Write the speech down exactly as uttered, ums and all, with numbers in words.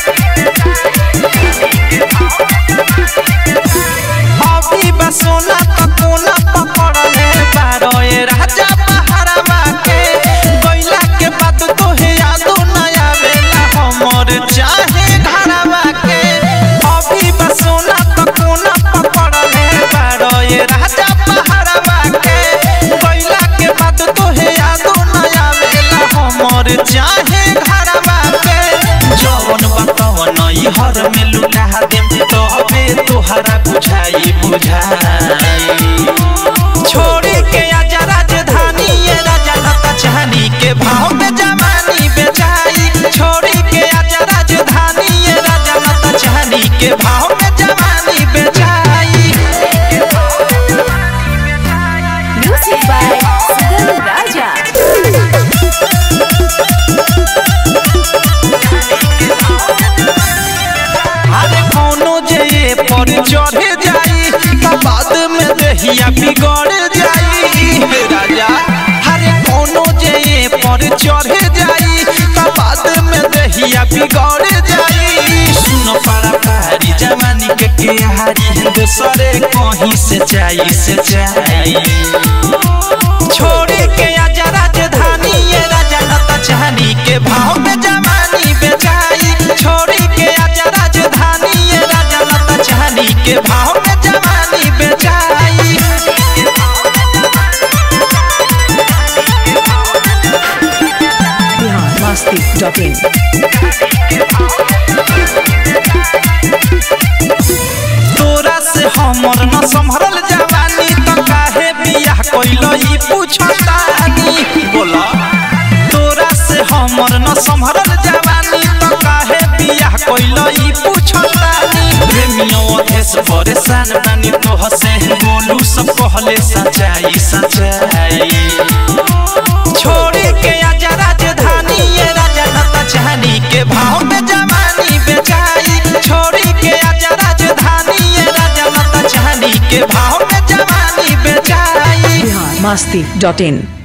अभी बसोना तो कोना पकड़ले बारो ए राजा बहरवा के गइला के बाद तो हे यादो न आवेला हमर चाहे घरवा के। अभी बसोना तो कोना पकड़ले बारो ए राजा बहरवा के गइला के बाद तो हे यादो न आवेला हमर चाहे घरवा के। जवन बताव नई हर में लुटा देम तोहबे तोहरा बुझाई बुझाई। छोड़ी के आजा राजधानी ये राजा लता चाहनी के भाव में जवानी बेचाई। छोड़ी के आजा राजधानी ये राजा लता चाहनी के भाव में जवानी बेचाई। Music by Sugam Raja. अरे कोनो जे पर चढ़े जाई त बाद में देहिया बिगड़ जाई राजा। अरे कोनो जे पर चढ़े जाई त बाद में देहिया बिगड़ जाई। सुनो पारा पारी जवानी के केहारी दूसरे कहीं से चाहिए से चाहिए। छोड़ी के आजा राजधानी ये राजा लता चाहनी के भाव में जवानी बेचाई। छोड़ी के आजा राजधानी ये राजा लता चाहनी के भाव में जवानी बेचाई। Bihar Masti dot in. तोरा से हमर न संभरल जवानी त काहे बियाह कइलो ई पूछतानी बोला। तोरा से हमर न संभरल जवानी त काहे बियाह कइलो ई पूछतानी। प्रेमियों अधेस परेशान बानी तोह से बोलू सब कहले सच्चाई सच्चाई। छोड़ी के आजा राजधानी ये राजा लता चाहनी के भाव में जवानी बेचाई। छोड़ी के आजा राजधानी ये राजा लता चाहनी के भाव में जवानी बेचाई। बिहार मस्ती डॉट इन।